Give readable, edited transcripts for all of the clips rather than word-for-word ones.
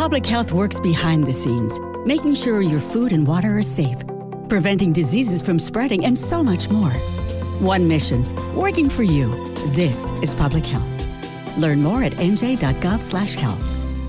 Public health works behind the scenes, making sure your food and water are safe, preventing diseases from spreading, and so much more. One mission, working for you. This is public health. Learn more at nj.gov/health.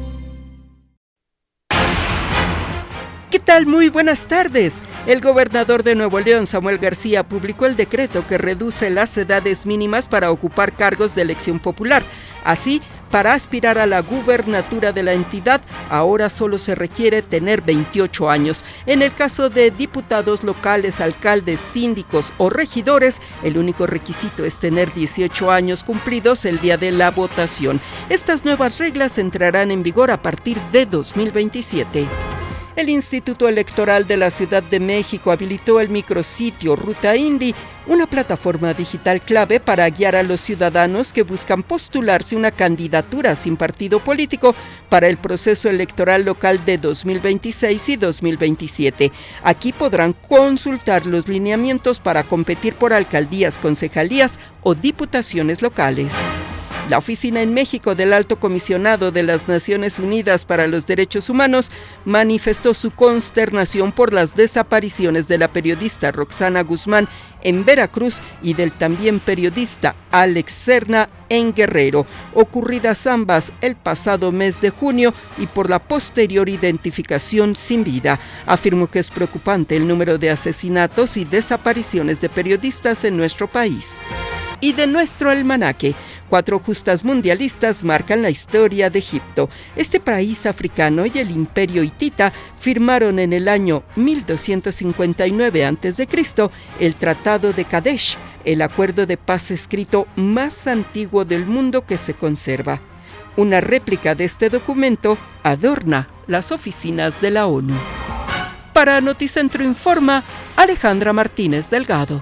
¿Qué tal? Muy buenas tardes. El gobernador de Nuevo León, Samuel García, publicó el decreto que reduce las edades mínimas para ocupar cargos de elección popular. Así, para aspirar a la gubernatura de la entidad, ahora solo se requiere tener 28 años. En el caso de diputados locales, alcaldes, síndicos o regidores, el único requisito es tener 18 años cumplidos el día de la votación. Estas nuevas reglas entrarán en vigor a partir de 2027. El Instituto Electoral de la Ciudad de México habilitó el micrositio Ruta Indy, una plataforma digital clave para guiar a los ciudadanos que buscan postularse una candidatura sin partido político para el proceso electoral local de 2026 y 2027. Aquí podrán consultar los lineamientos para competir por alcaldías, concejalías o diputaciones locales. La oficina en México del Alto Comisionado de las Naciones Unidas para los Derechos Humanos manifestó su consternación por las desapariciones de la periodista Roxana Guzmán en Veracruz y del también periodista Alex Serna en Guerrero, ocurridas ambas el pasado mes de junio y por la posterior identificación sin vida. Afirmó que es preocupante el número de asesinatos y desapariciones de periodistas en nuestro país. Y de nuestro almanaque, 4 justas mundialistas marcan la historia de Egipto. Este país africano y el imperio hitita firmaron en el año 1259 a.C. el Tratado de Kadesh, el acuerdo de paz escrito más antiguo del mundo que se conserva. Una réplica de este documento adorna las oficinas de la ONU. Para Noticentro Informa, Alejandra Martínez Delgado.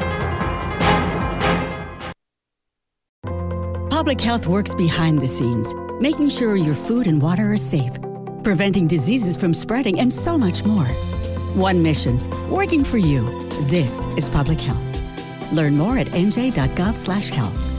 Public health works behind the scenes, making sure your food and water are safe, preventing diseases from spreading, and so much more. One mission, working for you. This is public health. Learn more at nj.gov/health.